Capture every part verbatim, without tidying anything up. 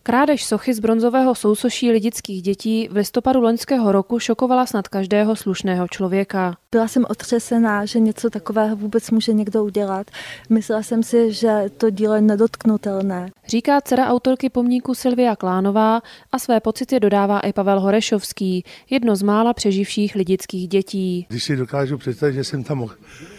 Krádež sochy z bronzového sousoší lidických dětí v listopadu loňského roku šokovala snad každého slušného člověka. Byla jsem otřesená, že něco takového vůbec může někdo udělat. Myslela jsem si, že to dílo je nedotknutelné. Říká dcera autorky pomníku Silvia Klánová a své pocity dodává i Pavel Horešovský, jedno z mála přeživších lidických dětí. Když si dokážu představit, že jsem tam mohl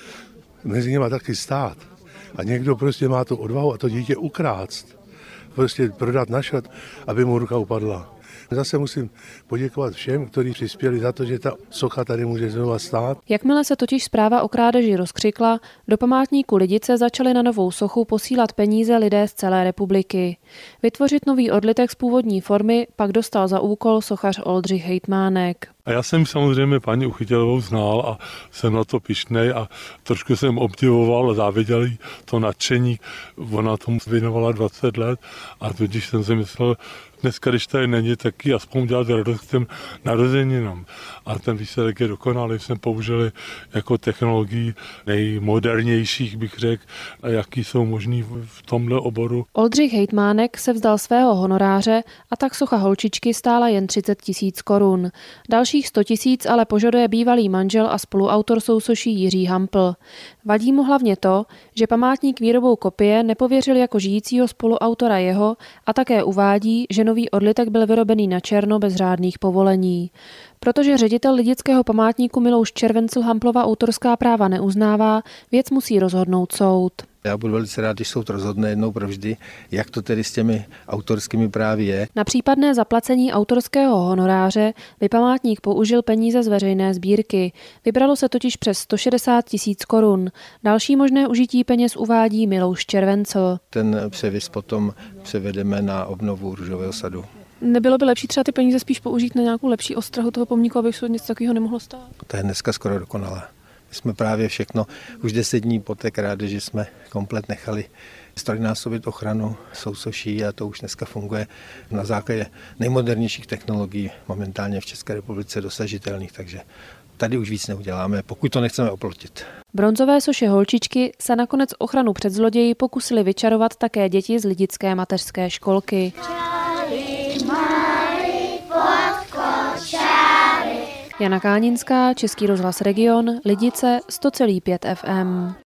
mezi nimi taky stát a někdo prostě má tu odvahu a to dítě ukrást, prostě prodat na šat, aby mu ruka upadla. Zase musím poděkovat všem, kteří přispěli za to, že ta socha tady může znovu stát. Jakmile se totiž zpráva o krádeži rozkřikla, do památníku Lidice začali na novou sochu posílat peníze lidé z celé republiky. Vytvořit nový odlitek z původní formy pak dostal za úkol sochař Oldřich Hejtmánek. A já jsem samozřejmě paní Uchytilovou znal a jsem na to pyšnej a trošku jsem obdivoval a záviděl jí to nadšení. Ona tomu věnovala dvacet let a tudíž jsem si myslel, dneska, když tady není, tak ji aspoň dělat radost k těm narozeninám. A ten výsledek je dokonalý, jsme použili jako technologií nejmodernějších, bych řekl, a jaký jsou možný v tomhle oboru. Oldřich Hejtmánek se vzdal svého honoráře a tak socha holčičky stála jen třicet tisíc korun. Dalších sto tisíc ale požaduje bývalý manžel a spoluautor sousoší Jiří Hampl. Vadí mu hlavně to, že památník výrobou kopie nepověřil jako žijícího spoluautora jeho a také uvádí, že nový odlitek byl vyrobený na černo bez řádných povolení. Protože ředitel lidického památníku Milouš Červencl Hamplova autorská práva neuznává, věc musí rozhodnout soud. Já budu velice rád, když soud rozhodne jednou provždy, jak to tedy s těmi autorskými právy je. Na případné zaplacení autorského honoráře by památník použil peníze z veřejné sbírky. Vybralo se totiž přes sto šedesát tisíc korun. Další možné užití peněz uvádí Milouš Červencl. Ten převis potom převedeme na obnovu růžového sadu. Nebylo by lepší třeba ty peníze spíš použít na nějakou lepší ostrahu toho pomníku, aby se něco takového nemohlo stát? To je dneska skoro dokonalé. My jsme právě všechno, už deset dní po té krádeži jsme komplet nechali strojnásobit ochranu sousoší a to už dneska funguje na základě nejmodernějších technologií momentálně v České republice dosažitelných, takže tady už víc neuděláme, pokud to nechceme oplotit. Bronzové soše holčičky se nakonec ochranu před zloději pokusili vyčarovat také děti z lidické mateřské školky. Jana Káninská, Český rozhlas Region, Lidice, sto celá pět ef em.